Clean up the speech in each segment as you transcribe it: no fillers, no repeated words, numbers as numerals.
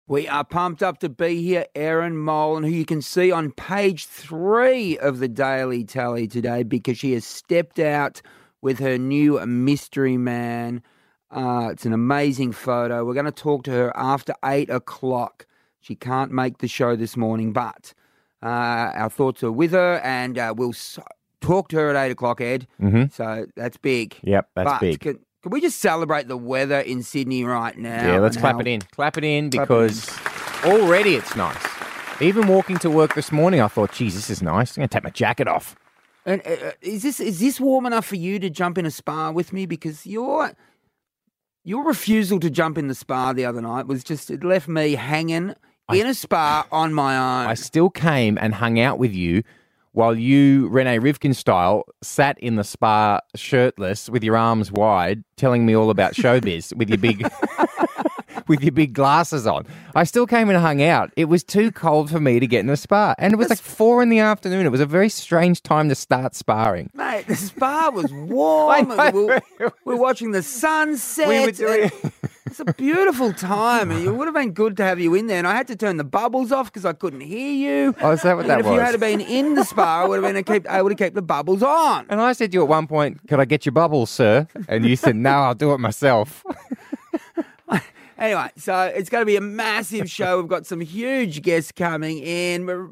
We are pumped up to be here, Erin Molan, who you can see on page 3 of the Daily Tally today because she has stepped out with her new mystery man. It's an amazing photo. We're going to talk to her after 8 o'clock. She can't make the show this morning, but our thoughts are with her, and we'll talk to her at 8 o'clock, Ed. Mm-hmm. So that's big. Yep, that's big. Can we just celebrate the weather in Sydney right now? Yeah, let's clap it in. Clap it in because already it's nice. Even walking to work this morning, I thought, geez, this is nice. I'm going to take my jacket off. And is this warm enough for you to jump in a spa with me? Because your refusal to jump in the spa the other night it left me hanging in a spa on my own. I still came and hung out with you while you, Renee Rivkin style, sat in the spa shirtless with your arms wide, telling me all about showbiz with your big with your big glasses on. I still came and hung out. It was too cold for me to get in the spa. And it was like 4 p.m. It was a very strange time to start sparring. Mate, the spa was warm. We were watching the sunset. We were doing... It's a beautiful time. It would have been good to have you in there. And I had to turn the bubbles off because I couldn't hear you. Oh, is that what that was? If you had been in the spa, I would have been able to keep the bubbles on. And I said to you at one point, could I get your bubbles, sir? And you said, no, I'll do it myself. Anyway, so it's going to be a massive show. We've got some huge guests coming in.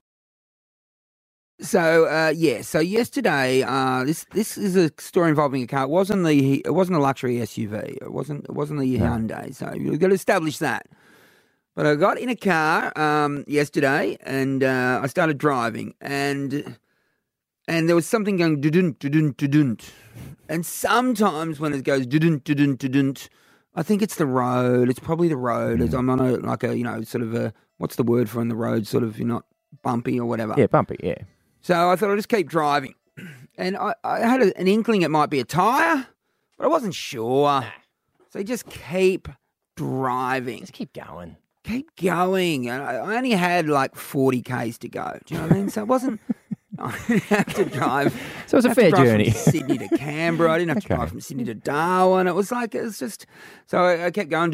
So yesterday, this is a story involving a car. It wasn't a luxury SUV. It wasn't the Hyundai. So you've got to establish that. But I got in a car yesterday, and I started driving, and there was something going dudun dudun dudun, and sometimes when it goes dudun dudun dudun, I think it's the road. It's probably the road. As I'm on what's the word for on the road? Sort of, you're not bumpy or whatever. Yeah, bumpy. Yeah. So I thought I'd just keep driving. And I had an inkling it might be a tyre, but I wasn't sure. So you just keep driving. Just keep going. Keep going. And I only had like 40 Ks to go. Do you know what I mean? So it wasn't... I didn't have to drive. So it was a fair journey. From Sydney to Canberra. I didn't have to drive from Sydney to Darwin. It was just... So I kept going.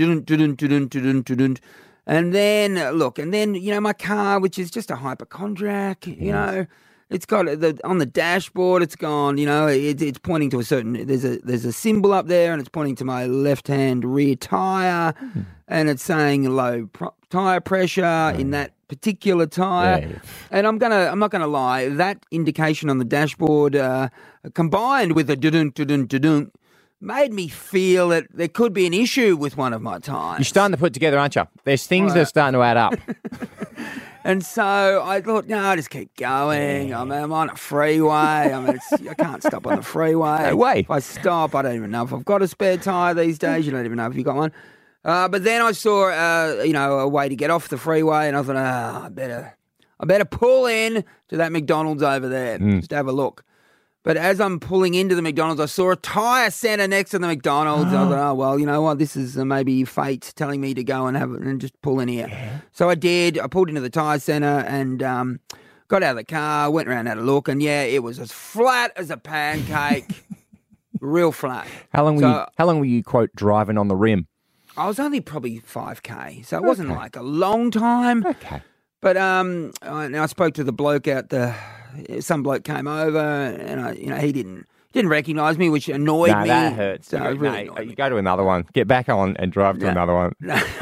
And then, my car, which is just a hypochondriac, it's got on the dashboard, it's gone, it's pointing to a certain, there's a symbol up there and it's pointing to my left-hand rear tyre and it's saying low tyre pressure in that particular tyre. Yeah. And I'm not going to lie, that indication on the dashboard combined with the dudun made me feel that there could be an issue with one of my tyres. You're starting to put together, aren't you? There's things that are starting to add up. And so I thought, no, I'll just keep going. Yeah. I'm on a freeway. I can't stop on the freeway. No way. If I stop, I don't even know if I've got a spare tyre these days. You don't even know if you've got one. But then I saw, a way to get off the freeway, and I thought, I better pull in to that McDonald's over there just to have a look. But as I'm pulling into the McDonald's, I saw a tyre centre next to the McDonald's. I thought, oh, well, you know what? This is maybe fate telling me to go and just pull in here. Yeah. So I did. I pulled into the tyre centre and got out of the car, went around, had a look, and, it was as flat as a pancake, real flat. How long were you, quote, driving on the rim? I was only probably 5K, so it wasn't like a long time. Okay. But I spoke to the bloke some bloke came over and he didn't recognise me, which annoyed me. That hurts. So You go to another one. Get back on and drive to another one.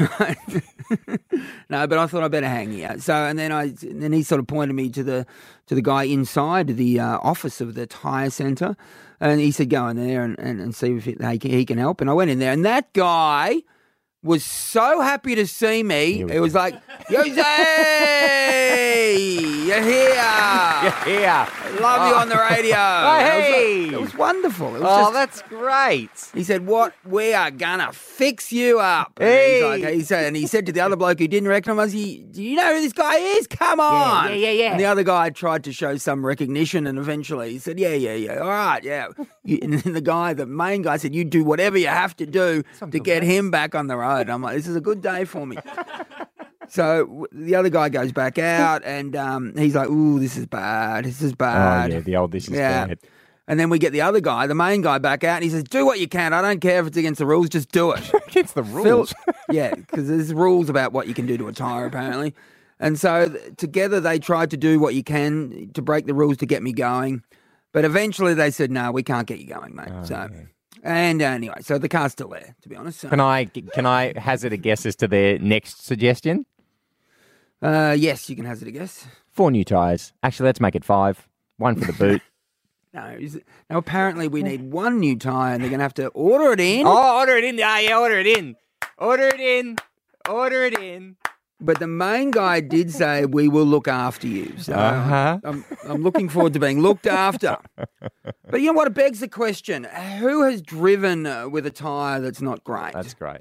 No, but I thought I better hang here. So and then he sort of pointed me to the guy inside the office of the tyre centre, and he said go in there and see if he can help. And I went in there, and that guy was so happy to see me. It was like, Jose, you're here. You're here. Love you on the radio. Hey. It was wonderful. It was that's great. He said, we are going to fix you up. And Hey. he said to the other bloke who didn't recognise, do you know who this guy is? Come on. Yeah. And the other guy tried to show some recognition, and eventually he said, yeah. All right, yeah. And then the main guy said, you do whatever you have to do to get him back on the road. I'm like, this is a good day for me. So the other guy goes back out and he's like, ooh, this is bad. Oh, yeah, the old this is bad. And then we get the other guy, the main guy, back out, and he says, "Do what you can. I don't care if it's against the rules. Just do it." Against the rules. Yeah, because there's rules about what you can do to a tyre, apparently. And so together they tried to do what you can to break the rules to get me going. But eventually they said, "No, we can't get you going, mate." And anyway, so the car's still there, to be honest. So. Can I hazard a guess as to their next suggestion? Yes, you can hazard a guess. 4 new tyres. Actually, let's make it 5. 1 for the boot. No, now apparently we need 1 new tyre and they're going to have to order it in. Oh, order it in. Yeah, order it in. Order it in. Order it in. But the main guy did say, "We will look after you." So I'm looking forward to being looked after. But you know what? It begs the question, who has driven with a tyre that's not great? That's great.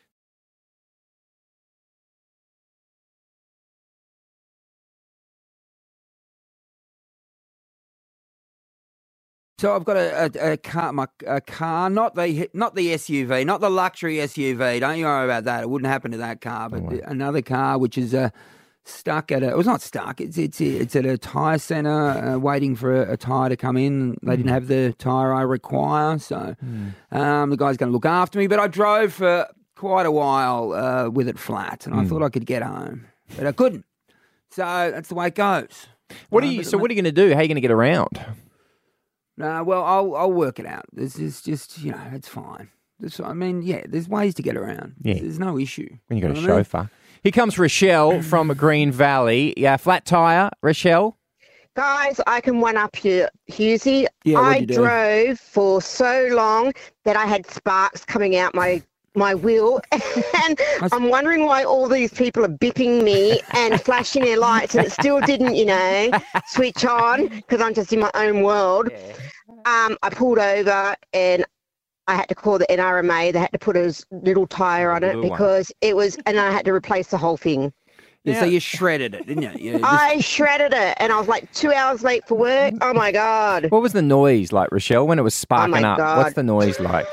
So I've got a car, not the SUV, not the luxury SUV. Don't you worry about that. It wouldn't happen to that car. But another car which is stuck at it's not stuck. It's at a tyre centre waiting for a tyre to come in. They didn't have the tyre I require, so the guy's going to look after me. But I drove for quite a while with it flat, and I thought I could get home, but I couldn't. So that's the way it goes. What are you going to do? How are you going to get around? No, well, I'll work it out. This is just, it's fine. There's ways to get around. Yeah. There's no issue. When you got a chauffeur. Here comes Rochelle from Green Valley. Yeah, flat tyre, Rochelle. Guys, I can one-up you, Husey. Yeah, I drove for so long that I had sparks coming out my wheel, and I'm wondering why all these people are bipping me and flashing their lights, and it still didn't, switch on because I'm just in my own world. Yeah. I pulled over and I had to call the NRMA. They had to put a little tyre on it because it was, and I had to replace the whole thing. Yeah. So you shredded it, didn't you? I shredded it, and I was like 2 hours late for work. Oh, my God. What was the noise like, Rochelle, when it was sparking up? God. What's the noise like?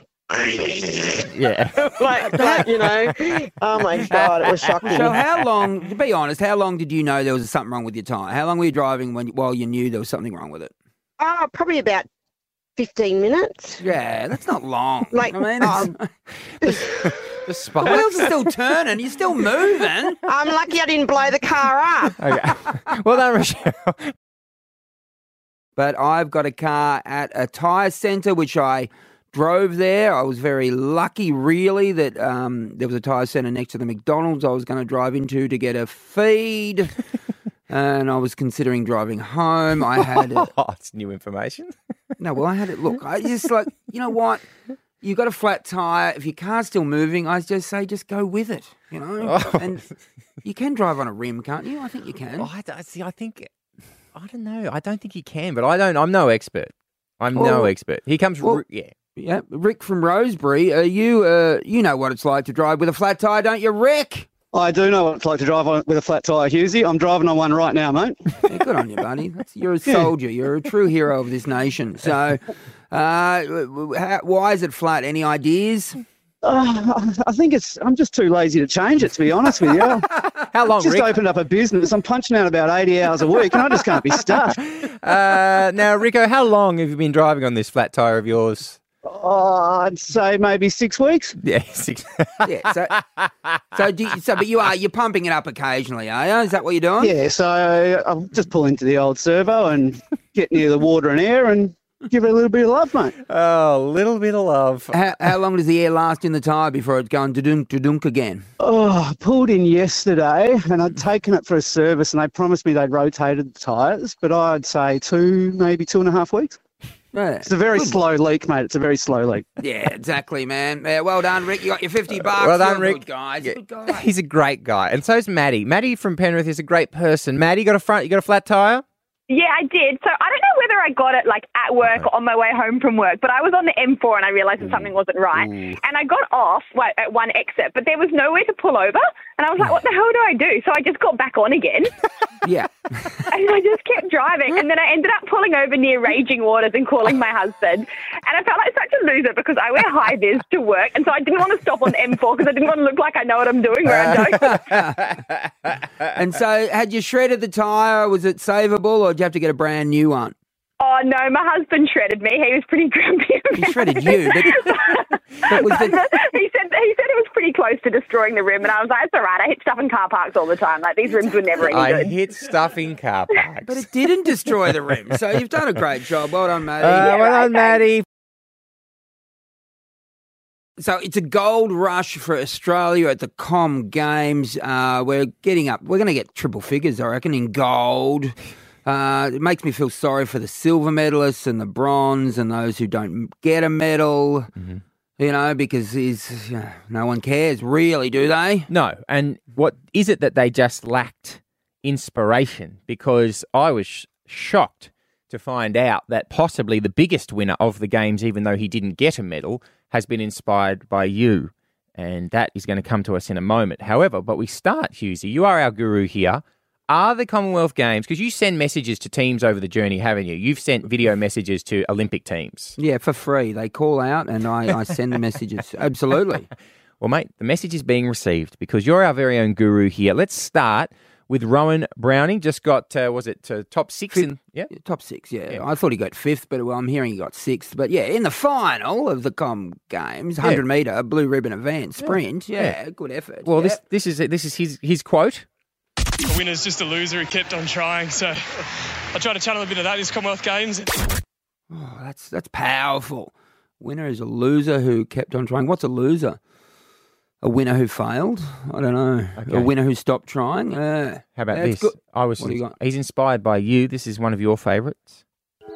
Yeah. like that, Oh, my God. It was shocking. So how long, to be honest, how long did you know there was something wrong with your tyre? How long were you driving while you knew there was something wrong with it? Oh, probably about 15 minutes. Yeah, that's not long. Like, the sparks. wheels are still turning. You're still moving. I'm lucky I didn't blow the car up. Okay. Well done, Rochelle. But I've got a car at a tyre centre, which I drove there. I was very lucky, really, that there was a tyre centre next to the McDonald's I was going to drive into to get a feed. And I was considering driving home. I had it's new information. No, well, I had it. Look, I just like, you know what? You've got a flat tyre. If your car's still moving, I just say just go with it, And you can drive on a rim, can't you? I think you can. I don't know. I don't think you can, but I'm no expert. No expert. Here comes, Yeah, Rick from Rosebery. You know what it's like to drive with a flat tyre, don't you, Rick? I do know what it's like to drive with a flat tyre, Husey. I'm driving on one right now, mate. Yeah, good on you, buddy. You're a soldier. You're a true hero of this nation. So, why is it flat? Any ideas? I think I'm just too lazy to change it, to be honest with you. How long, Rick? Just opened up a business. I'm punching out about 80 hours a week, and I just can't be stuffed. Now, Rico, how long have you been driving on this flat tyre of yours? I'd say maybe 6 weeks. Yeah, 6. Yeah. But you're pumping it up occasionally, are you? Is that what you're doing? Yeah. So I'll just pull into the old servo and get near the water and air and give it a little bit of love, mate. Oh, a little bit of love. How long does the air last in the tyre before it's going to-dunk again? Oh, I pulled in yesterday and I'd taken it for a service and they promised me they'd rotated the tyres, but I'd say maybe 2.5 weeks. Yeah. It's a very slow leak, mate. It's a very slow leak. Yeah, exactly, man. Yeah, well done, Rick. You got your $50. Well done, Rick. Good guy. Yeah. Good guy. He's a great guy. And so's Maddie. Maddie from Penrith is a great person. Maddie, you got a flat tyre? Yeah, I did. So I don't know whether I got it like at work or on my way home from work, but I was on the M4 and I realised that something wasn't right. And I got off at one exit, but there was nowhere to pull over. And I was like, what the hell do I do? So I just got back on again. Yeah. And I just kept driving. And then I ended up pulling over near Raging Waters and calling my husband. And I felt like such a loser because I wear high vis to work. And so I didn't want to stop on the M4 because I didn't want to look like I know what I'm doing where I don't. And so had you shredded the tyre? Was it savable or did you have to get a brand new one? Oh, no, my husband shredded me. He was pretty grumpy about He shredded you, but was the, he said it was pretty close to destroying the rim, and I was like, it's all right. I hit stuff in car parks all the time. Like, these rims were never any I good. hit stuff in car parks. but it didn't destroy the rim. So you've done a great job. Well done, Matty. Well done, Maddie. So it's a gold rush for Australia at the Com Games. We're going to get triple figures, I reckon, in gold. It makes me feel sorry for the silver medalists and the bronze and those who don't get a medal, because no one cares, really, do they? No, and what is it that they just lacked inspiration? Because I was shocked to find out that possibly the biggest winner of the Games, even though he didn't get a medal, has been inspired by you. And that is going to come to us in a moment. However, but we start, Hughesy, you are our guru here. Are the Commonwealth Games, because you send messages to teams over the journey, haven't you? You've sent video messages to Olympic teams. Yeah, for free. They call out and I send the messages. Absolutely. Well, mate, the message is being received because you're our very own guru here. Let's start with Rowan Browning. Just got, top six? Top six, yeah. I thought he got fifth, but I'm hearing he got sixth. But yeah, in the final of the Com Games, 100 metre blue ribbon event, sprint, good effort. Well, this is his quote. A winner's just a loser who kept on trying. So I try to channel a bit of that in this Commonwealth Games. Oh, that's powerful. Winner is a loser who kept on trying. What's a loser? A winner who failed? I don't know. Okay. A winner who stopped trying? How about this? Good. What do you got? He's inspired by you. This is one of your favourites.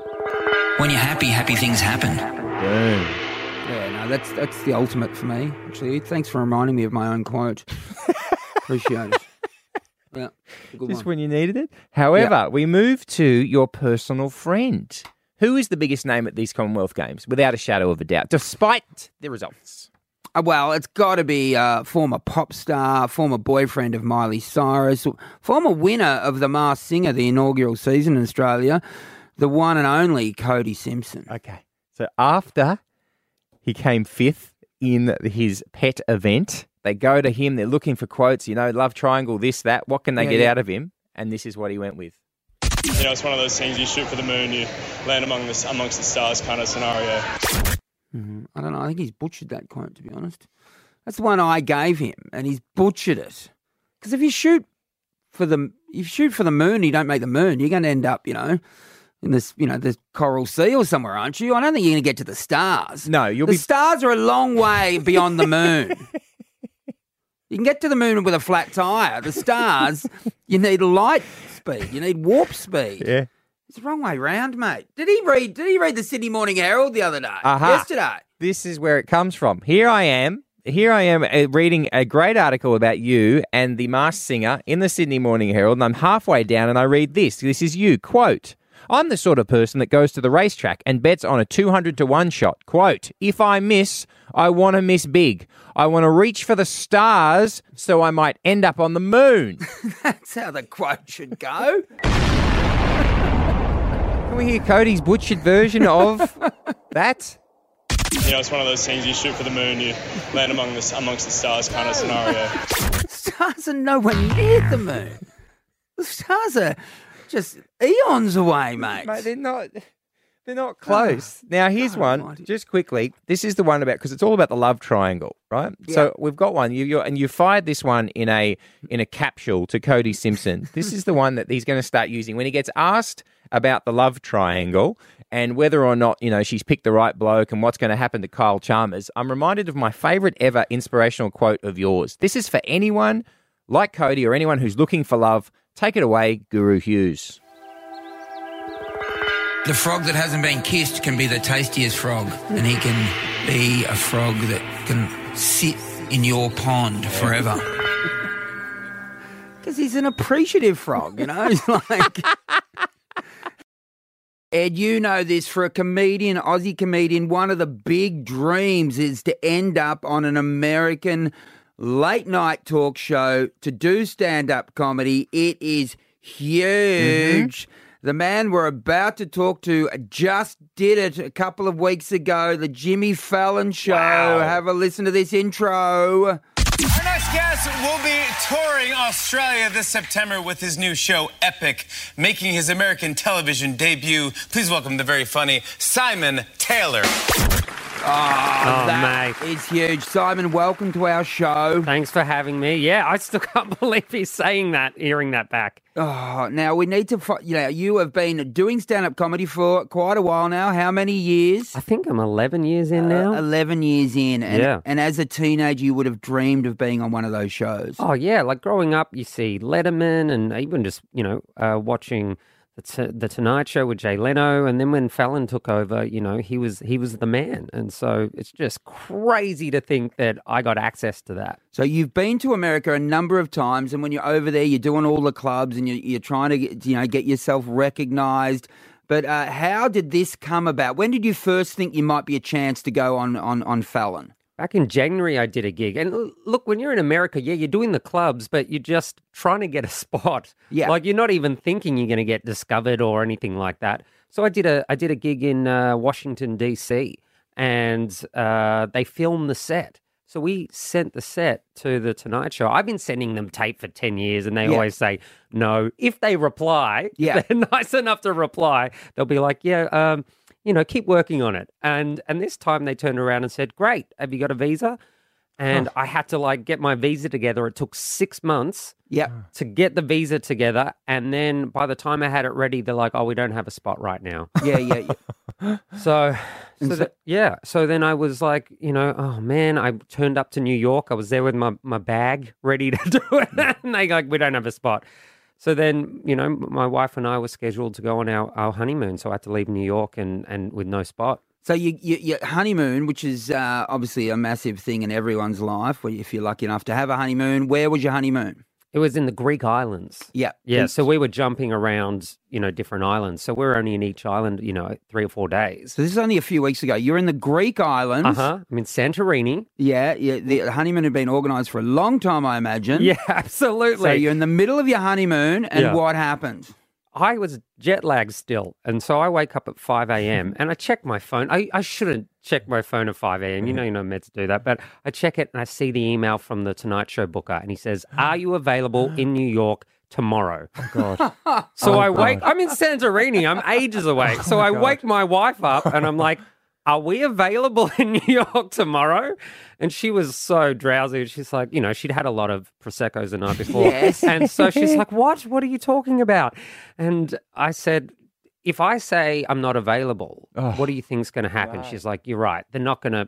When you're happy, happy things happen. Boom. Yeah, no, that's the ultimate for me, actually. Thanks for reminding me of my own quote. Appreciate it. Yeah, good Just one. when you needed it. However, we move to your personal friend. Who is the biggest name at these Commonwealth Games, without a shadow of a doubt, despite the results? Well, it's got to be former pop star, former boyfriend of Miley Cyrus, former winner of The Masked Singer, the inaugural season in Australia, the one and only Cody Simpson. Okay. So after he came fifth in his pet event, they go to him, they're looking for quotes, love triangle, this, that. What can they get out of him? And this is what he went with. It's one of those things, you shoot for the moon, you land amongst the stars kind of scenario. I don't know. I think he's butchered that quote, to be honest. That's the one I gave him, and he's butchered it. Because if you shoot for the moon, you don't make the moon. You're going to end up, in this, the Coral Sea or somewhere, aren't you? I don't think you're going to get to the stars. No, the stars are a long way beyond the moon. You can get to the moon with a flat tire. The stars, you need light speed. You need warp speed. Yeah. It's the wrong way round, mate. Did he read the Sydney Morning Herald the other day? Yesterday. This is where it comes from. Here I am reading a great article about you and the Masked Singer in the Sydney Morning Herald, and I'm halfway down and I read this. This is you, quote, I'm the sort of person that goes to the racetrack and bets on a 200-to-1 shot. Quote, if I miss, I want to miss big. I want to reach for the stars so I might end up on the moon. That's how the quote should go. Can we hear Cody's butchered version of that? It's one of those things, you shoot for the moon, you land amongst the stars kind of scenario. The stars are nowhere near the moon. The stars are just eons away, mate. Mate, they're not close. Now, here's one, just quickly. This is the one about, because it's all about the love triangle, right? Yeah. So we've got one, and you fired this one in a capsule to Cody Simpson. This is the one that he's going to start using when he gets asked about the love triangle and whether or not, she's picked the right bloke and what's going to happen to Kyle Chalmers. I'm reminded of my favourite ever inspirational quote of yours. This is for anyone like Cody or anyone who's looking for love. Take it away, Guru Hughes. The frog that hasn't been kissed can be the tastiest frog, and he can be a frog that can sit in your pond forever. Because he's an appreciative frog, He's like... Ed, you know this, for a comedian, Aussie comedian, one of the big dreams is to end up on an American late-night talk show to do stand-up comedy. It is huge. The man we're about to talk to just did it a couple of weeks ago, the Jimmy Fallon Show. Wow. Have a listen to this intro. Our next guest will be touring Australia this September with his new show, Epic, making his American television debut. Please welcome the very funny Simon Taylor. That is huge. Simon, welcome to our show. Thanks for having me. Yeah, I still can't believe he's saying that, hearing that back. Oh, now we need to, you have been doing stand-up comedy for quite a while now. How many years? I think I'm 11 years in now. 11 years in. And, Yeah. And as a teenager, you would have dreamed of being on one of those shows. Oh, yeah. Like growing up, you see Letterman and even just, watching the Tonight Show with Jay Leno. And then when Fallon took over, he was the man. And so it's just crazy to think that I got access to that. So you've been to America a number of times, and when you're over there, you're doing all the clubs and you're trying to get yourself recognized. But how did this come about? When did you first think you might be a chance to go on Fallon? Back in January, I did a gig. And look, when you're in America, you're doing the clubs, but you're just trying to get a spot. Yeah. Like, you're not even thinking you're going to get discovered or anything like that. So I did a gig in Washington, D.C., and they filmed the set. So we sent the set to the Tonight Show. I've been sending them tape for 10 years, and they always say no. If they reply, they're nice enough to reply, they'll be like, keep working on it. And this time they turned around and said, great, have you got a visa? And I had to get my visa together. It took 6 months to get the visa together. And then by the time I had it ready, they're like, oh, we don't have a spot right now. So then I was like, oh man, I turned up to New York. I was there with my bag ready to do it. And they like, we don't have a spot. So then, my wife and I were scheduled to go on our honeymoon. So I had to leave New York and with no spot. So your honeymoon, which is obviously a massive thing in everyone's life, if you're lucky enough to have a honeymoon, where was your honeymoon? It was in the Greek islands. Yeah. Yeah, so we were jumping around, different islands. So we were only in each island, 3 or 4 days. So this is only a few weeks ago. You're in the Greek islands. I'm in Santorini. Yeah. The honeymoon had been organised for a long time, I imagine. Yeah, absolutely. So you're in the middle of your honeymoon, and what happened? I was jet lagged still. And so I wake up at 5 a.m. and I check my phone. I shouldn't check my phone at 5 a.m. You're not meant to do that. But I check it and I see the email from the Tonight Show booker. And he says, are you available in New York tomorrow? Oh, God. So I wake, I'm in Santorini. I'm ages away. So I wake my wife up and I'm like, are we available in New York tomorrow? And she was so drowsy. She's like, she'd had a lot of Prosecco's the night before. Yes. And so she's like, what? What are you talking about? And I said, if I say I'm not available, what do you think's going to happen? She's like, you're right. They're not going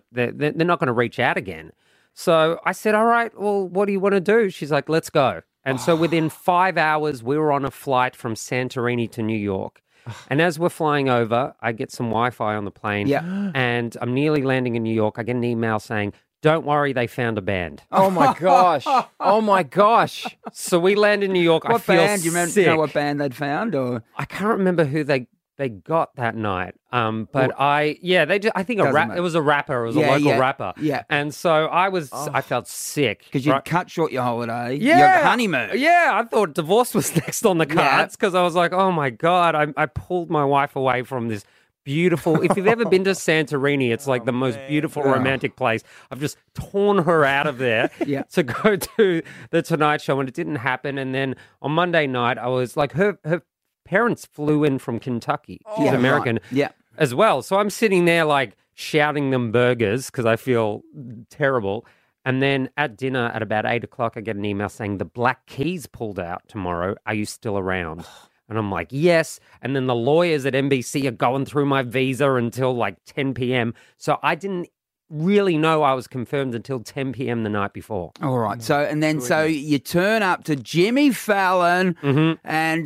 to reach out again. So I said, all right, well, what do you want to do? She's like, let's go. And so within 5 hours, we were on a flight from Santorini to New York. And as we're flying over, I get some Wi-Fi on the plane, and I'm nearly landing in New York. I get an email saying, don't worry, they found a band. Oh, my gosh. Oh, my gosh. So we land in New York. What I feel band? Do you know what sick. band they'd found? Or I can't remember who they got that night. But I think it was a rapper. It was a local rapper. Yeah. And so I felt sick. because you cut short your holiday, Yeah. your honeymoon. Yeah, I thought divorce was next on the cards because I was like, oh my God, I pulled my wife away from this beautiful. If you've ever been to Santorini, it's like the most beautiful romantic place. I've just torn her out of there to go to the Tonight Show, and it didn't happen. And then on Monday night, I was like, her parents flew in from Kentucky. She's American as well. So I'm sitting there like shouting them burgers because I feel terrible. And then at dinner at about 8 o'clock, I get an email saying the Black Keys pulled out tomorrow. Are you still around? And I'm like, yes. And then the lawyers at NBC are going through my visa until like 10 p.m. So I didn't really know I was confirmed until 10 p.m. the night before. All right. So you turn up to Jimmy Fallon, and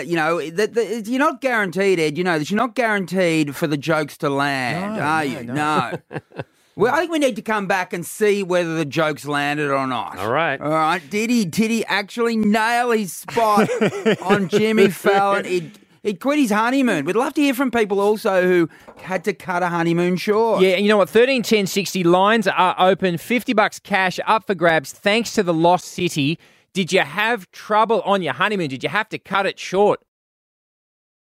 you're not guaranteed, Ed. You know that you're not guaranteed for the jokes to land, are you? No. Well, I think we need to come back and see whether the jokes landed or not. All right. All right. Did he actually nail his spot on Jimmy Fallon? He'd quit his honeymoon. We'd love to hear from people also who had to cut a honeymoon short. Yeah, and you know what? 13 10 60 lines are open. $50 cash up for grabs thanks to the Lost City. Did you have trouble on your honeymoon? Did you have to cut it short?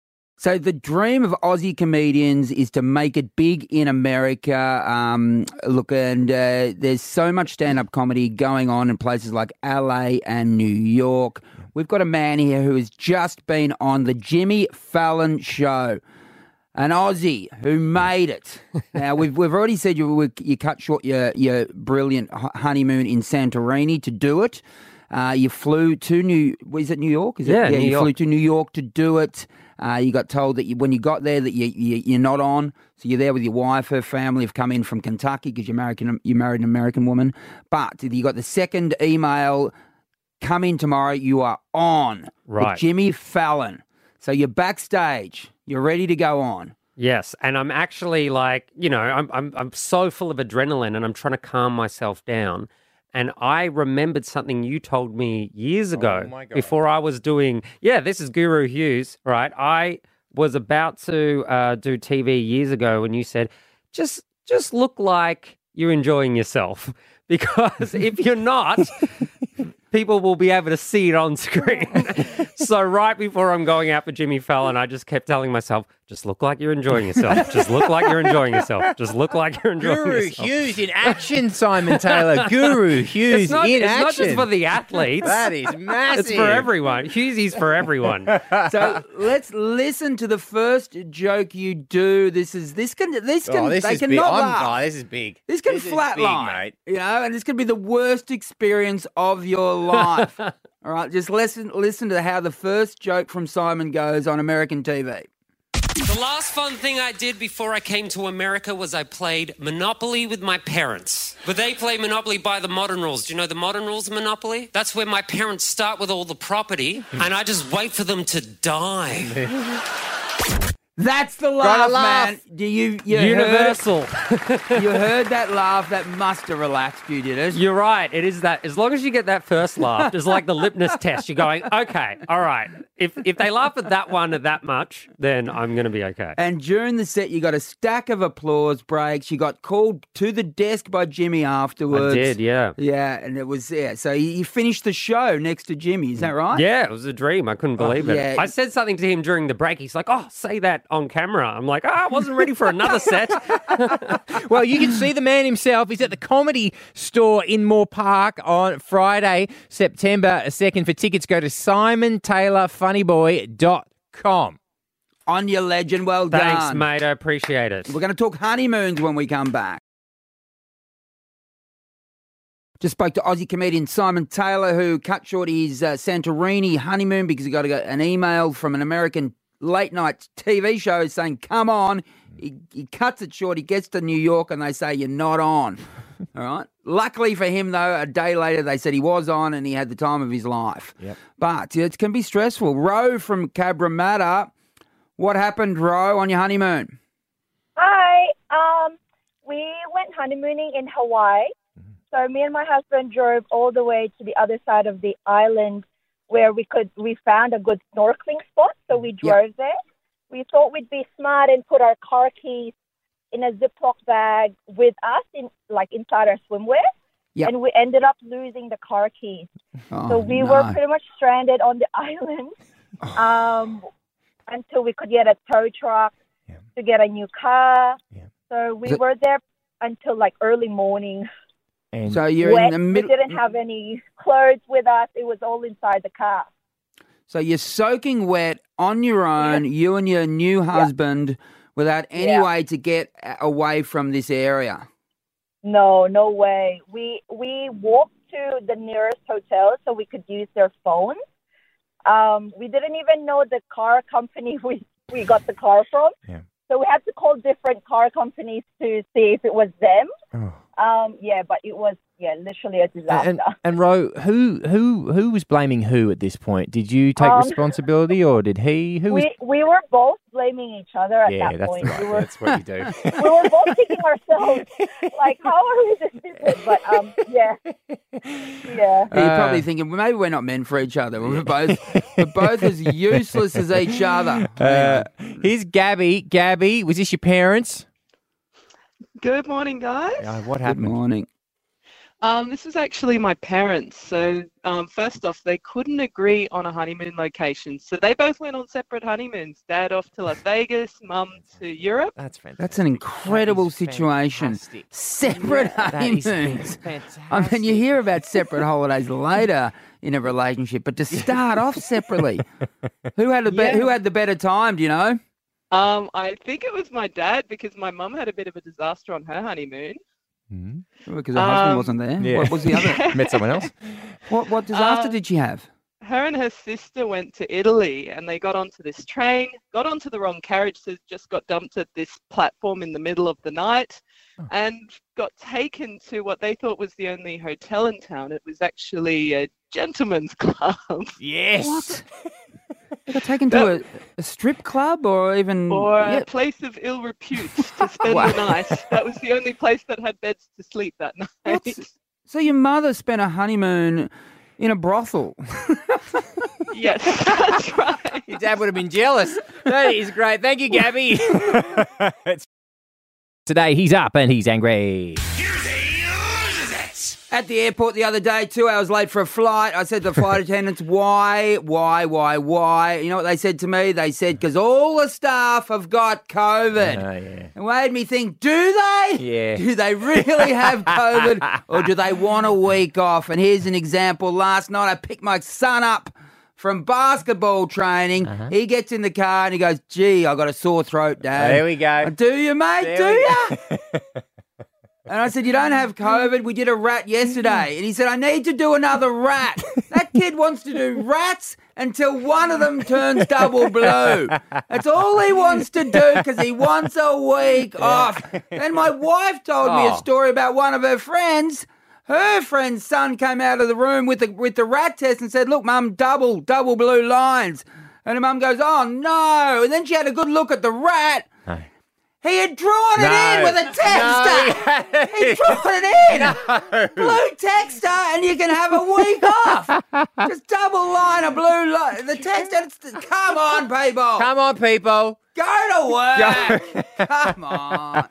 So the dream of Aussie comedians is to make it big in America. There's so much stand-up comedy going on in places like LA and New York. We've got a man here who has just been on the Jimmy Fallon show, an Aussie who made it. Now, we've already said you cut short your brilliant honeymoon in Santorini to do it. You flew to New York? New York. You flew to New York to do it. You got told that when you got there that you're not on, so you're there with your wife. Her family have come in from Kentucky because you married an American woman. But you got the second email, come in tomorrow, you are on. Right. With Jimmy Fallon. So you're backstage, you're ready to go on. Yes, and I'm actually I'm so full of adrenaline and I'm trying to calm myself down. And I remembered something you told me years ago before I was doing, this is Guru Hughes, right? I was about to do TV years ago when you said, just look like you're enjoying yourself. Because if you're not, people will be able to see it on screen. So right before I'm going out for Jimmy Fallon, I just kept telling myself, just look like you're enjoying yourself. Just look like you're enjoying yourself. Just look like you're enjoying yourself. Guru Hughes in action, Simon Taylor. Guru Hughes in action. It's not just for the athletes. That is massive. It's for everyone. Hughesie's for everyone. So let's listen to the first joke you do. This is big. This can flatline, mate. and this could be the worst experience of your life. All right, just listen to how the first joke from Simon goes on American TV. The last fun thing I did before I came to America was I played Monopoly with my parents. But they play Monopoly by the modern rules. Do you know the modern rules of Monopoly? That's where my parents start with all the property and I just wait for them to die. That's the laugh, man. You Universal. You heard that laugh. That must have relaxed you, did it? You're right. It is that. As long as you get that first laugh, it's like the Lipness test. You're going, okay, all right. If they laugh at that one that much, then I'm going to be okay. And during the set, you got a stack of applause breaks. You got called to the desk by Jimmy afterwards. I did, yeah. Yeah, and it was, so you finished the show next to Jimmy. Is that right? Yeah, it was a dream. I couldn't believe it. Yeah. I said something to him during the break. He's like, say that on camera. I'm like, I wasn't ready for another set. Well, you can see the man himself. He's at the Comedy Store in Moore Park on Friday, September 2nd. For tickets, go to SimonTaylorFunnyBoy.com. On your legend, well done. Thanks, mate. I appreciate it. We're going to talk honeymoons when we come back. Just spoke to Aussie comedian Simon Taylor, who cut short his Santorini honeymoon because he got an email from an American late-night TV show saying, come on. He cuts it short. He gets to New York and they say, you're not on. All right. Luckily for him, though, a day later, they said he was on and he had the time of his life. Yep. But it can be stressful. Ro from Cabramatta. What happened, Ro, on your honeymoon? Hi. We went honeymooning in Hawaii. So me and my husband drove all the way to the other side of the island where we found a good snorkeling spot. So we drove there. We thought we'd be smart and put our car keys in a Ziploc bag with us inside our swimwear. Yep. And we ended up losing the car keys. So we were pretty much stranded on the island until we could get a tow truck to get a new car. Yeah. So we were there until early morning. And so you're wet. in the middle. We didn't have any clothes with us. It was all inside the car. So you're soaking wet on your own, you and your new husband, without any way to get away from this area. No way. We walked to the nearest hotel so we could use their phones. We didn't even know the car company we got the car from. Yeah. So we had to call different car companies to see if it was them. Oh. But it was literally a disaster. And Ro, who was blaming who at this point? Did you take responsibility or did he? We were both blaming each other at that point. Right. That's what you do. We were both kicking ourselves, how are we this stupid? But yeah. You're probably thinking, well, maybe we're not meant for each other. We're both as useless as each other. Here's Gabby. Gabby, was this your parents? Good morning, guys. What happened? Good morning. This was actually my parents. So first off, they couldn't agree on a honeymoon location. So they both went on separate honeymoons. Dad off to Las Vegas, Mum to Europe. That's fantastic. That's an incredible situation. fantastic. Separate That is honeymoons. fantastic. I mean, you hear about separate holidays later in a relationship, but to start off separately, who had the better time? Do you know? I think it was my dad because my mum had a bit of a disaster on her honeymoon. Because her husband wasn't there. Yeah. What was the other? Met someone else? What disaster did she have? Her and her sister went to Italy and they got onto this train, got onto the wrong carriage, so just got dumped at this platform in the middle of the night and got taken to what they thought was the only hotel in town. It was actually a gentleman's club. Yes. What? They got taken to a strip club or even... a place of ill repute to spend the night. That was the only place that had beds to sleep that night. So your mother spent a honeymoon in a brothel? Yes, that's right. Your dad would have been jealous. That is great. Thank you, Gabby. Today, he's up and he's angry. At the airport the other day, 2 hours late for a flight, I said to the flight attendants, why? You know what they said to me? They said, because all the staff have got COVID. Yeah. It made me think, do they? Yeah. Do they really have COVID or do they want a week off? And here's an example. Last night I picked my son up from basketball training. He gets in the car and he goes, gee, I got a sore throat, Dad. There we go. Do you, mate? Do you? And I said, you don't have COVID. We did a rat yesterday. And he said, I need to do another rat. That kid wants to do rats until one of them turns double blue. That's all he wants to do because he wants a week off. Then my wife told me a story about one of her friends. Her friend's son came out of the room with the rat test and said, look, Mum, double blue lines. And her mum goes, oh, no. And then she had a good look at the rat. He had drawn it in with a texter. He'd drawn it in. Blue texter, and you can have a week off. Just double line of blue line. The texter, come on, people. Come on, people. Go to work. Come on.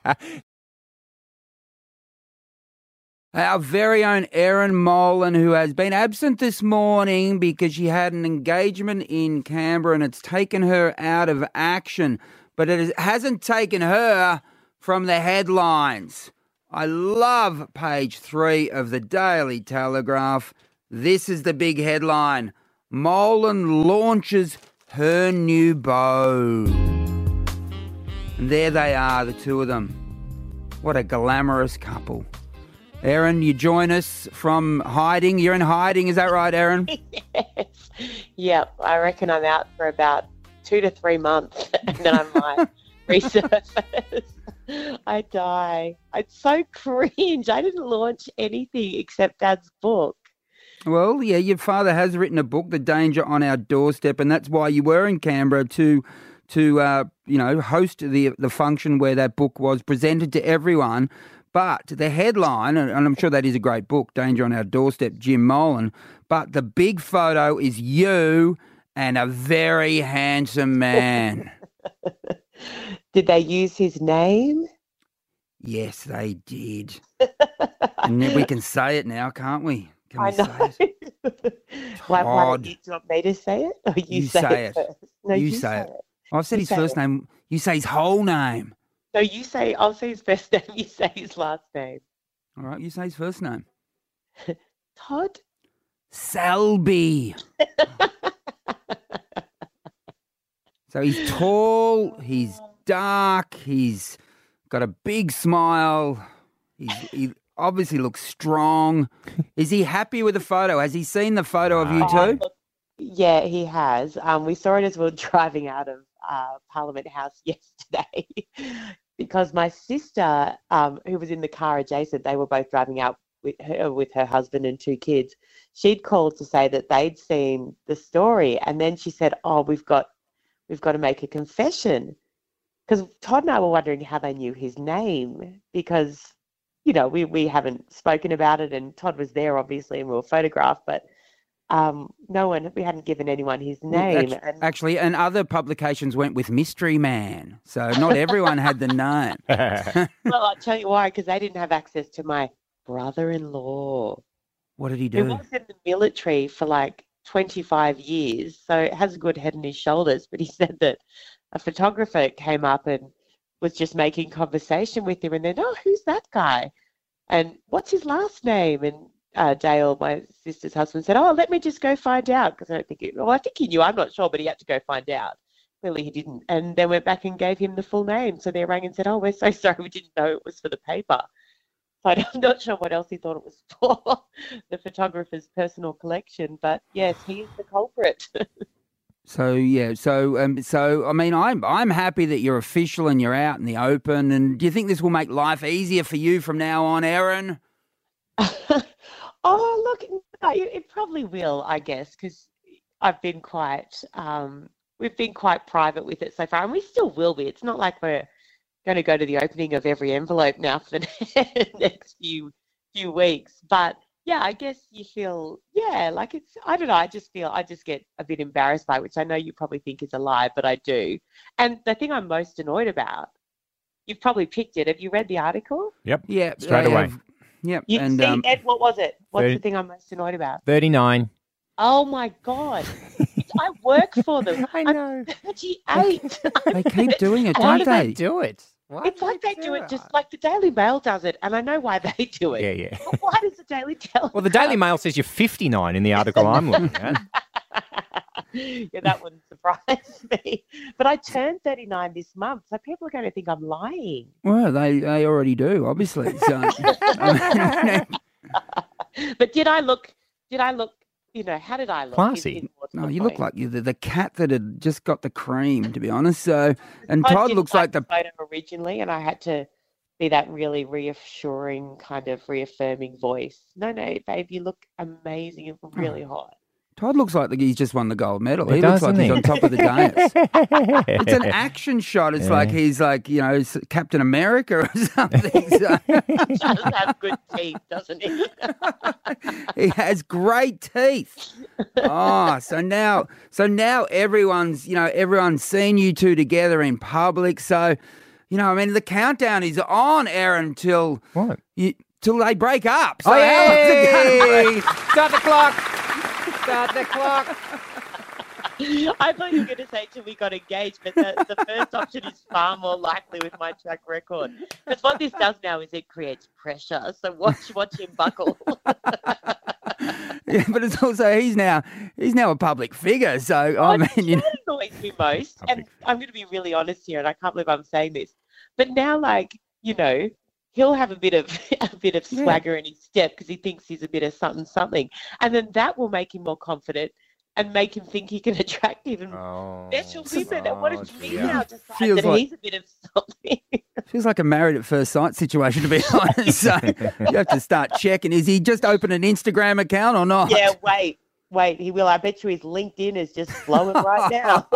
Our very own Erin Molan, who has been absent this morning because she had an engagement in Canberra and it's taken her out of action. But it hasn't taken her from the headlines. I love page 3 of the Daily Telegraph. This is the big headline. Molan launches her new beau. And there they are, the two of them. What a glamorous couple. Erin, you join us from hiding. You're in hiding, is that right, Erin? Yes. Yep, I reckon I'm out for about 2 to 3 months and then I might resurface. I die. It's so cringe. I didn't launch anything except Dad's book. Well, yeah, your father has written a book, The Danger on Our Doorstep, and that's why you were in Canberra to host the function where that book was presented to everyone. But the headline, and I'm sure that is a great book, Danger on Our Doorstep, Jim Molan, but the big photo is you and a very handsome man. Did they use his name? Yes, they did. And then we can say it now, can't we? Can we I know. say it? Why Todd. don't you want me to say it? Or you say it. first? No, you say it. I've said You his say first it. name. You say his whole name. No, you say, I'll say his first name, you say his last name. All right, you say his first name. Todd? Selby. So he's tall, he's dark, he's got a big smile, he obviously looks strong. Is he happy with the photo? Has he seen the photo of you two? Yeah, he has. We saw it as we were driving out of Parliament House yesterday because my sister, who was in the car adjacent, they were both driving out with her husband and 2 kids. She'd called to say that they'd seen the story, and then she said, "Oh, we've got to make a confession," because Todd and I were wondering how they knew his name because, we haven't spoken about it, and Todd was there obviously, and we were photographed, but we hadn't given anyone his name. Actually, and other publications went with Mystery Man, so not everyone had the name. Well, I'll tell you why, because they didn't have access to my brother-in-law. What did he He do? was in the military for like 25 years, so has a good head on his shoulders. But he said that a photographer came up and was just making conversation with him, and then, oh, who's that guy? And what's his last name? And Dale, my sister's husband, said, oh, let me just go find out, because I think he knew, I'm not sure, but he had to go find out. Clearly he didn't. And then went back and gave him the full name. So they rang and said, oh, we're so sorry, we didn't know it was for the paper. So I'm not sure what else he thought it was for, the photographer's personal collection. But yes, he is the culprit. So yeah, so I mean, I'm happy that you're official and you're out in the open. And do you think this will make life easier for you from now on, Erin? Oh, look, no, it probably will, I guess, because I've been quite, we've been quite private with it so far, and we still will be. It's not like we're going to go to the opening of every envelope now for the next few weeks. But yeah, I guess you feel, yeah, like it's, I don't know, I just get a bit embarrassed by it, which I know you probably think is a lie, but I do. And the thing I'm most annoyed about, you've probably picked it. Have you read the article? Yep. Yeah. Straight away. Yep. You and see, Ed, what was it? What's 30 the thing I'm most annoyed about? 39. Oh my God. I work for them. I know. I'm 38. They keep doing it, Why don't do they they? do it? It's like they do it just like the Daily Mail does it, and I know why they do it. Yeah. But why does the Daily Telegraph? Well, the Daily Mail says you're 59 in the article I'm looking at. Yeah, that wouldn't surprise me. But I turned 39 this month, so people are going to think I'm lying. Well, they already do, obviously. So, But did I look, you know, how did I look? Classy. No, you look like you're the cat that had just got the cream, to be honest. So, and Todd looks like the photo originally, and I had to be that really reassuring, kind of reaffirming voice. No, babe, you look amazing and really hot. Todd looks like he's just won the gold medal. He He does, looks like doesn't he's he? on top of the dais. It's an action shot. It's like he's like, you know, Captain America or something. So. He does have good teeth, doesn't he? He has great teeth. Oh, so now everyone's seen you two together in public. So, you know, I mean, the countdown is on, Erin, till What? Till they break up. So Oh, how long's it gonna be? Start the clock. Start the clock. I thought you were going to say till we got engaged, but the first option is far more likely with my track record. Because what this does now is it creates pressure. So watch him buckle. Yeah, but it's also he's now a public figure. So I mean, you know. That annoys me most. And I'm going to be really honest here, and I can't believe I'm saying this. But now, like, you know, he'll have a bit of swagger in his step because he thinks he's a bit of something, and then that will make him more confident and make him think he can attract even better women. And what if me now decide Feels that like- he's a bit of something? Feels like a married at first sight situation, to be honest. So you have to start checking. Is he just open an Instagram account or not? Yeah, wait, he will. I bet you his LinkedIn is just flowing right now.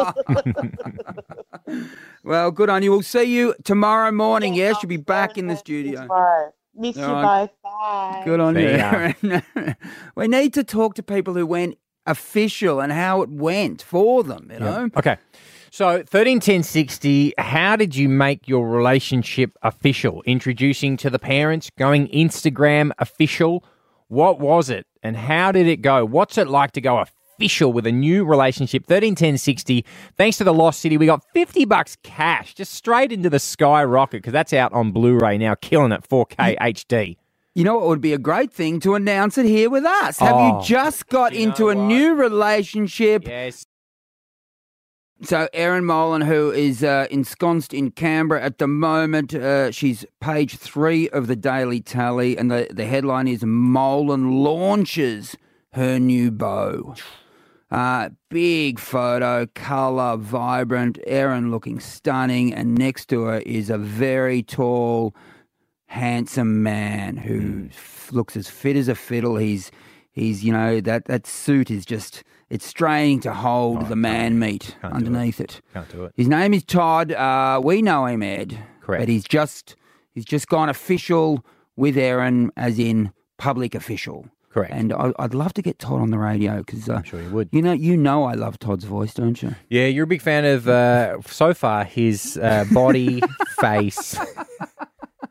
Well, good on you. We'll see you tomorrow morning. Yeah, she'll be back in the studio. Tomorrow. Miss you All right. both. Bye. Good on See you. ya. Aaron. We need to talk to people who went official and how it went for them, you know? Okay. So 131060, how did you make your relationship official? Introducing to the parents, going Instagram official. What was it and how did it go? What's it like to go official with a new relationship? 131060. Thanks to the Lost City, we got $50 cash just straight into the sky rocket because that's out on Blu-ray now, killing it 4K HD. You know what would be a great thing to announce it here with us? Have you just got into a new relationship? Yes. So Erin Molan, who is ensconced in Canberra at the moment, she's page 3 of the Daily Tally, and the headline is Molan launches her new beau. Big photo, colour, vibrant, Erin looking stunning, and next to her is a very tall, handsome man who looks as fit as a fiddle. He's you know, that suit is just, it's straining to hold the man meat underneath it. Can't do it. His name is Todd. We know him, Ed. Correct. But he's just gone official with Erin, as in public official. Correct. And I'd love to get Todd on the radio because I'm sure you would. You know I love Todd's voice, don't you? Yeah, you're a big fan of, so far, his body, face,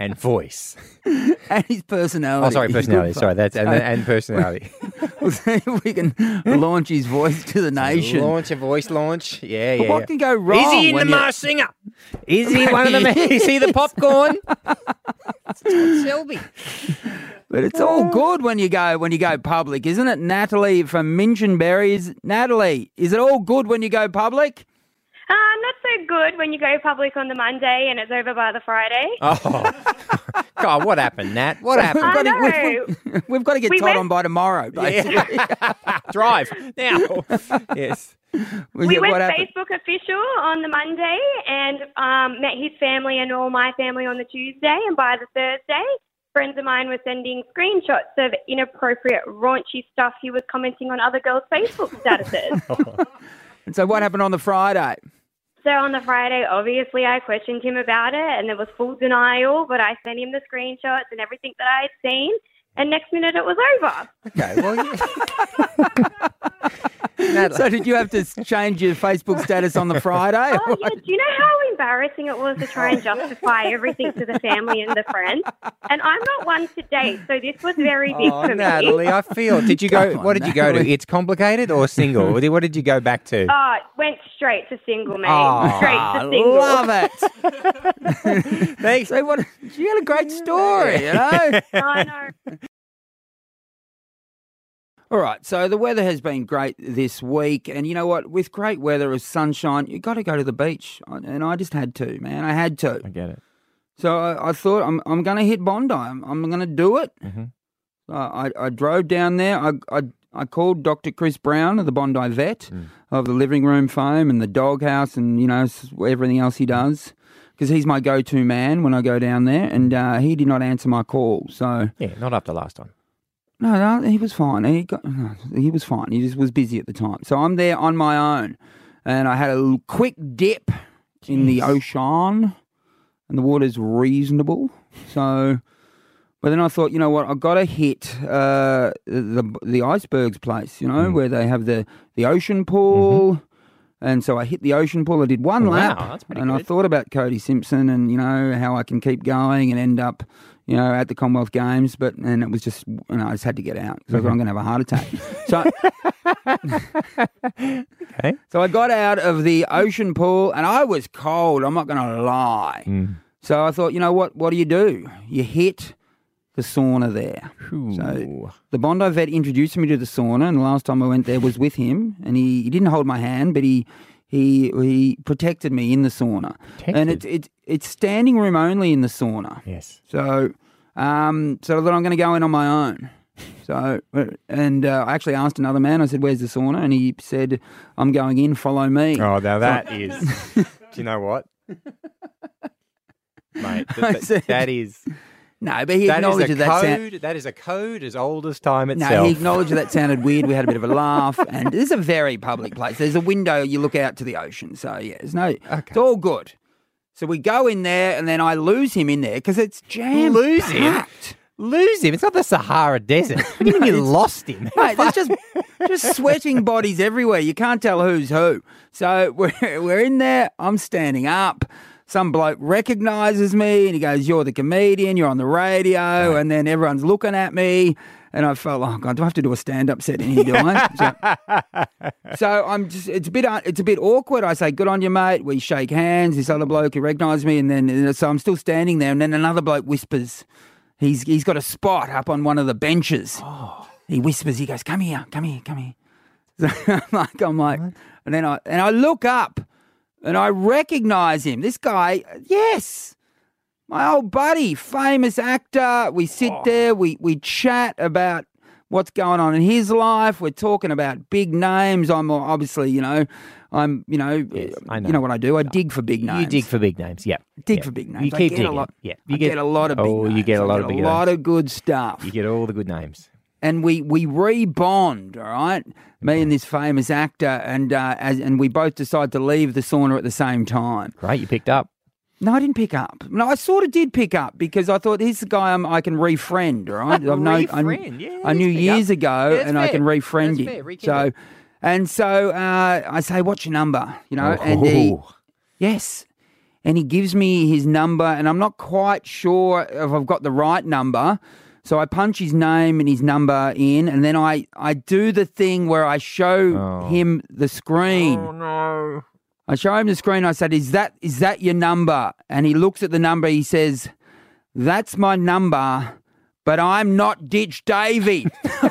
and voice. And his personality. Oh, sorry, He's personality. good Sorry, fun. that's and personality. We'll see if we can launch his voice to the nation. Launch a voice launch. Yeah, But yeah. what can go wrong? Is he in when the you- Masked Singer? Is he one of them? Is he the popcorn? It's Todd Selby. But it's all good when you go public, isn't it? Natalie from Minchinberry. Natalie, is it all good when you go public? Not so good when you go public on the Monday and it's over by the Friday. Oh, God, what happened, Nat? What happened? I know. We've got to get We Todd went- on by tomorrow, basically. Drive now. Yes. We went What happened? Facebook official on the Monday and met his family and all my family on the Tuesday. And by the Thursday, friends of mine were sending screenshots of inappropriate, raunchy stuff he was commenting on other girls' Facebook statuses. And so what happened on the Friday? So on the Friday, obviously, I questioned him about it, and there was full denial, but I sent him the screenshots and everything that I had seen, and next minute it was over. Okay, well, So did you have to change your Facebook status on the Friday? Oh, yeah. Do you know how embarrassing it was to try and justify everything to the family and the friends? And I'm not one to date, so this was very big for me. Natalie, I feel. Did you go? Come on, What did you go to? Natalie. It's Complicated or Single? What did you go back to? Oh, went straight to single, mate. Oh, straight to single. Love it. Thanks. So what? She had a great story, you know. I know. All right, so the weather has been great this week, and you know what? With great weather, as sunshine, you got to go to the beach, and I just had to, man. I had to. I get it. So I thought I'm going to hit Bondi. I'm going to do it. Mhm. I drove down there. I called Dr. Chris Brown of the Bondi Vet of the living room foam and the doghouse and everything else he does, because he's my go-to man when I go down there, and he did not answer my call. So Yeah, not after last time. no, he was fine. He was fine. He just was busy at the time. So I'm there on my own, and I had a little quick dip in the ocean, and the water's reasonable. So, but then I thought, you know what? I've got to hit the icebergs place, where they have the ocean pool. And so I hit the ocean pool. I did one lap, that's pretty and I good. thought about Cody Simpson and how I can keep going and end up, at the Commonwealth Games. And it was just, I just had to get out because I thought I'm going to have a heart attack. So, Okay. so I got out of the ocean pool, and I was cold. I'm not going to lie. So I thought, you know what? What do? You hit the sauna there. So the Bondi Vet introduced me to the sauna, and the last time I went there was with him, and he didn't hold my hand, but he protected me in the sauna. And it's standing room only in the sauna. Yes. So then I'm going to go in on my own. So I actually asked another man. I said, "Where's the sauna?" And he said, "I'm going in. Follow me." Oh, now that is. Do you know what, mate? That is. No, but he That is acknowledged a that code. That is a code as old as time itself. No, he acknowledged that sounded weird. We had a bit of a laugh, and this is a very public place. There's a window, you look out to the ocean. So yeah, it's all good. So we go in there, and then I lose him in there because it's jammed. Lose him? Lose him? It's not the Sahara Desert. What do you mean you lost him? Mate, there's just sweating bodies everywhere. You can't tell who's who. So we're in there. I'm standing up. Some bloke recognises me and he goes, "You're the comedian, you're on the radio," and then everyone's looking at me, and I felt, oh God, do I have to do a stand-up set in here, do I? So I'm just, it's a bit awkward. I say, "Good on you, mate." We shake hands. This other bloke, he recognised me, and then so I'm still standing there, and then another bloke whispers, he's got a spot up on one of the benches. Oh. He whispers, he goes, "Come here." So I'm like, and then I look up. And I recognise him. This guy, yes, my old buddy, famous actor. We sit there, we chat about what's going on in his life. We're talking about big names. I'm obviously, yes, I know. You know what I do? I dig for big names. You dig for big names, yeah. Dig for big names. You keep digging. I get a lot of big names. You get a lot of big names. A lot of good stuff. You get all the good names. And we rebond, all right? Me and this famous actor, and we both decide to leave the sauna at the same time. Great, you picked up. No, I didn't pick up. No, I sort of did pick up because I thought, here's the guy I can refriend, all right? I knew years ago, and I can refriend him. So I say, "What's your number?" And yes. and he gives me his number, and I'm not quite sure if I've got the right number. So I punch his name and his number in, and then I do the thing where I show him the screen. Oh, no. I show him the screen. I said, is that your number? And he looks at the number. He says, that's my number, but I'm not Ditch Davey.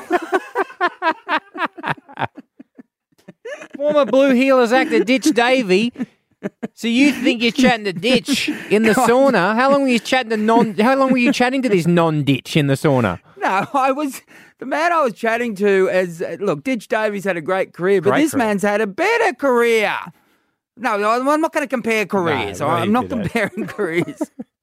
Former Blue Heelers actor Ditch Davey. So you think you're chatting to Ditch in the sauna? How long were you chatting to this non-Ditch in the sauna? No, the man I was chatting to look, Ditch Davies had a great career, but this man's had a better career. No, I'm not going to compare careers. No, I'm not comparing careers.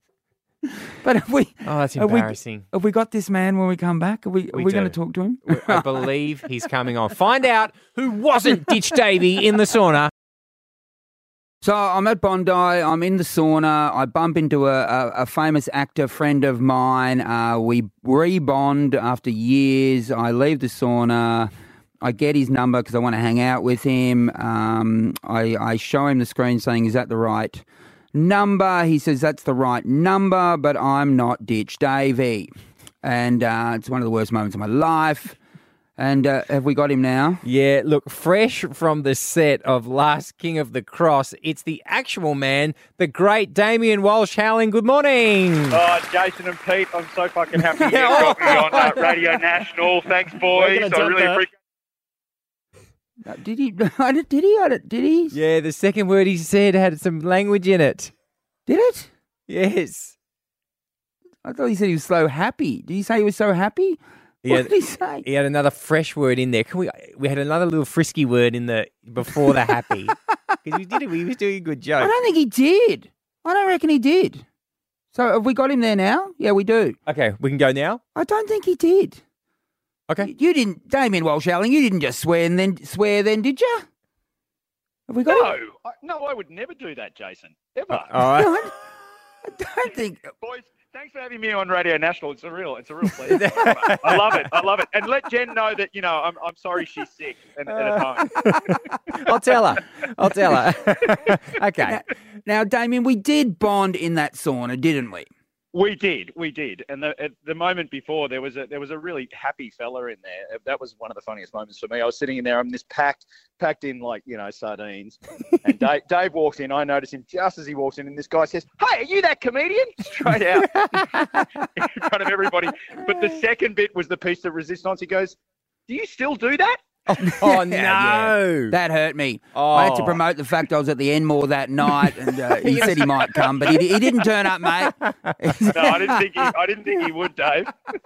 But that's embarrassing. Have we got this man when we come back? Are we going to talk to him? I believe he's coming on. Find out who wasn't Ditch Davey in the sauna. So I'm at Bondi. I'm in the sauna. I bump into a famous actor friend of mine. We rebond after years. I leave the sauna. I get his number because I want to hang out with him. I show him the screen saying, is that the right number? He says, that's the right number, but I'm not Ditch Davey. And it's one of the worst moments of my life. And have we got him now? Yeah, look, fresh from the set of Last King of the Cross, it's the actual man, the great Damien Walsh Howling. Good morning. Jason and Pete, I'm so fucking happy you got me on Radio National. Thanks, boys. I really appreciate it. Did he? Yeah, the second word he said had some language in it. Did it? Yes. I thought he said he was so happy. Did he say he was so happy? What did he say? He had another fresh word in there. We had another little frisky word in before the happy. Because he was doing a good joke. I don't think he did. I don't reckon he did. So have we got him there now? Yeah, we do. Okay, we can go now? I don't think he did. Okay. You didn't, Damien Walsh-Howling, you didn't just swear then, did you? Have we got him? No, I would never do that, Jason. Ever. All right. No, I don't think. Boys, thanks for having me on Radio National. It's a real pleasure. I love it. And let Jen know that, I'm sorry she's sick and at home. I'll tell her. Okay. Now, Damien, we did bond in that sauna, didn't we? We did. And at the moment before, there was a really happy fella in there. That was one of the funniest moments for me. I was sitting in there, I'm this packed in like, sardines. And Dave walks in. I notice him just as he walks in, and this guy says, "Hey, are you that comedian?" Straight out in front of everybody. But the second bit was the piece de resistance. He goes, "Do you still do that?" Oh, no. Yeah. That hurt me. I had to promote the fact I was at the Enmore that night, and he said he might come, but he didn't turn up, mate. No, I didn't think he would, Dave.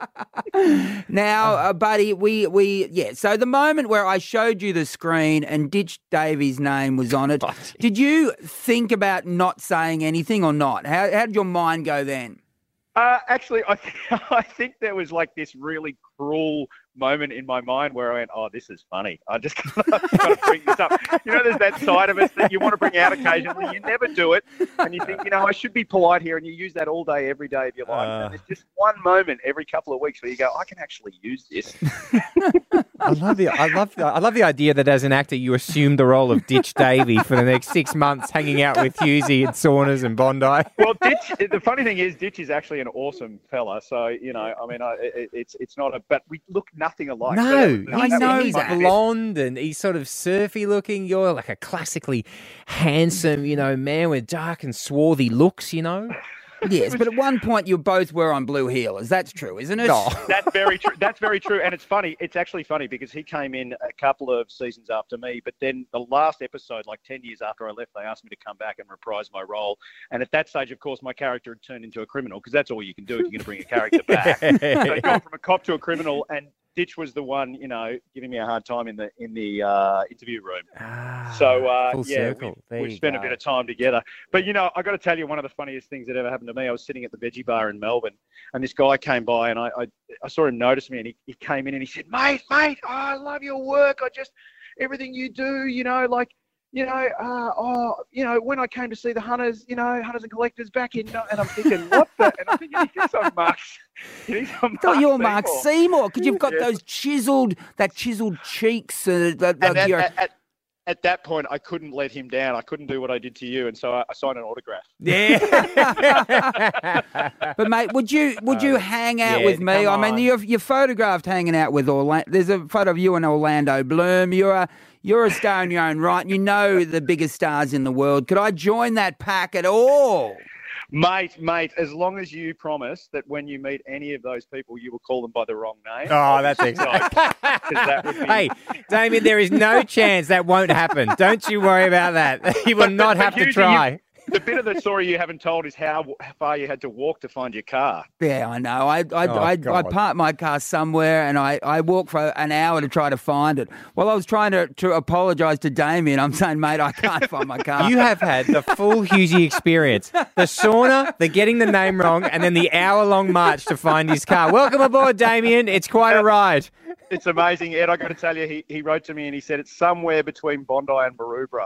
Now, buddy, so the moment where I showed you the screen and Ditch Davey's name was on it, did you think about not saying anything or not? How did your mind go then? Actually, I think there was like this really cruel moment in my mind where I went, "Oh, this is funny. I just got to bring this up." There's that side of us that you want to bring out occasionally. You never do it, and you think, I should be polite here, and you use that all day, every day of your life. And there's just one moment every couple of weeks where you go, "I can actually use this." I love the idea that as an actor you assumed the role of Ditch Davey for the next 6 months, hanging out with Hughesy in saunas and Bondi. Well, the funny thing is, Ditch is actually an awesome fella. So it's not but we look nothing alike. No, I know he's blonde and he's sort of surfy looking. You're like a classically handsome, man with dark and swarthy looks. Yes, but at one point you both were on Blue Heelers. That's true, isn't it? Oh. That's very true. That's very true. And it's funny. It's actually funny because he came in a couple of seasons after me, but then the last episode, like 10 years after I left, they asked me to come back and reprise my role. And at that stage, of course, my character had turned into a criminal because that's all you can do if you're going to bring a character back. So I'd gone from a cop to a criminal, and Ditch was the one, giving me a hard time in the interview room. Full circle. We spent a bit of time together. But I got to tell you, one of the funniest things that ever happened to me. I was sitting at the veggie bar in Melbourne, and this guy came by, and I saw him notice me, and he came in and he said, "Mate, I love your work. Everything you do, when I came to see the Hunters, Hunters and Collectors back in, and I'm thinking, what the? And I'm thinking, he thinks I'm Mark. I thought you were Mark Seymour because you've got those chiseled cheeks. at that point, I couldn't let him down. I couldn't do what I did to you, and so I signed an autograph. Yeah. But mate, would you hang out with me? I mean, you're photographed hanging out with Orlando. There's a photo of you and Orlando Bloom. You're a star in your own right. You know the biggest stars in the world. Could I join that pack at all? Mate, as long as you promise that when you meet any of those people, you will call them by the wrong name. Oh, that's excellent. Hey, Damien, there is no chance that won't happen. Don't you worry about that. You will not have to try. The bit of the story you haven't told is how far you had to walk to find your car. Yeah, I know. I parked my car somewhere and I walked for an hour to try to find it. Well, I was trying to apologise to Damien. I'm saying, mate, I can't find my car. You have had the full Hughesy experience. The sauna, the getting the name wrong, and then the hour-long march to find his car. Welcome aboard, Damien. It's quite a ride. It's amazing, Ed. I got to tell you, he wrote to me and he said it's somewhere between Bondi and Maroubra.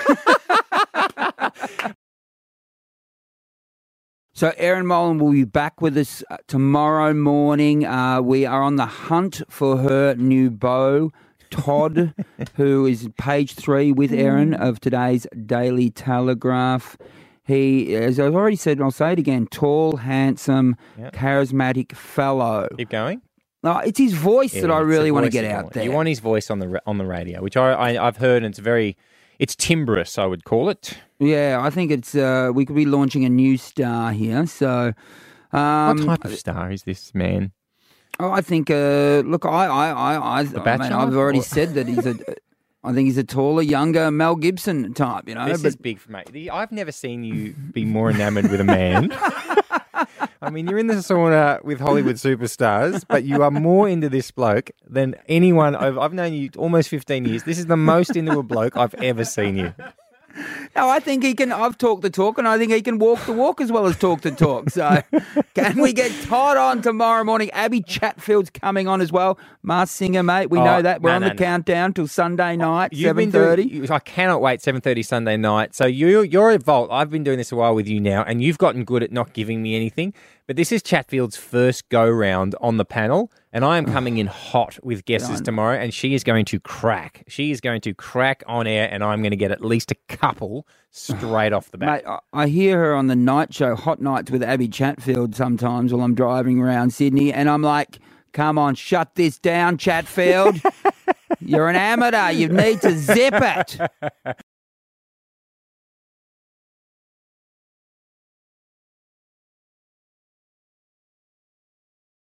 So Erin Molan will be back with us tomorrow morning. We are on the hunt for her new beau, Todd, who is page 3 with Erin of today's Daily Telegraph. He, as I've already said, and I'll say it again, tall, handsome, charismatic fellow. Keep going. No, it's his voice that I really want to get out there. You want his voice on the radio, which I've heard, and it's timbrous, I would call it. Yeah, I think it's we could be launching a new star here. So, what type of star is this man? Oh, I think. Look, I've already said that I think he's a taller, younger Mel Gibson type. You know, this is big for me. I've never seen you be more enamoured with a man. I mean, you're in the sauna with Hollywood superstars, but you are more into this bloke than anyone. I've known you almost 15 years. This is the most into a bloke I've ever seen you. No, I think he can. I've talked the talk, and I think he can walk the walk as well as talk the talk. So, can we get Todd on tomorrow morning? Abby Chatfield's coming on as well. Masked Singer, mate. We know that. We're on the countdown till Sunday night, 7:30. I cannot wait. 7:30 Sunday night. So you're at Volt. I've been doing this a while with you now, and you've gotten good at not giving me anything. But this is Chatfield's first go round on the panel, and I am coming in hot with guesses tomorrow, and she is going to crack. She is going to crack on air, and I'm going to get at least a couple straight off the bat. Mate, I hear her on the night show, Hot Nights with Abby Chatfield, sometimes while I'm driving around Sydney, and I'm like, come on, shut this down, Chatfield. You're an amateur. You need to zip it.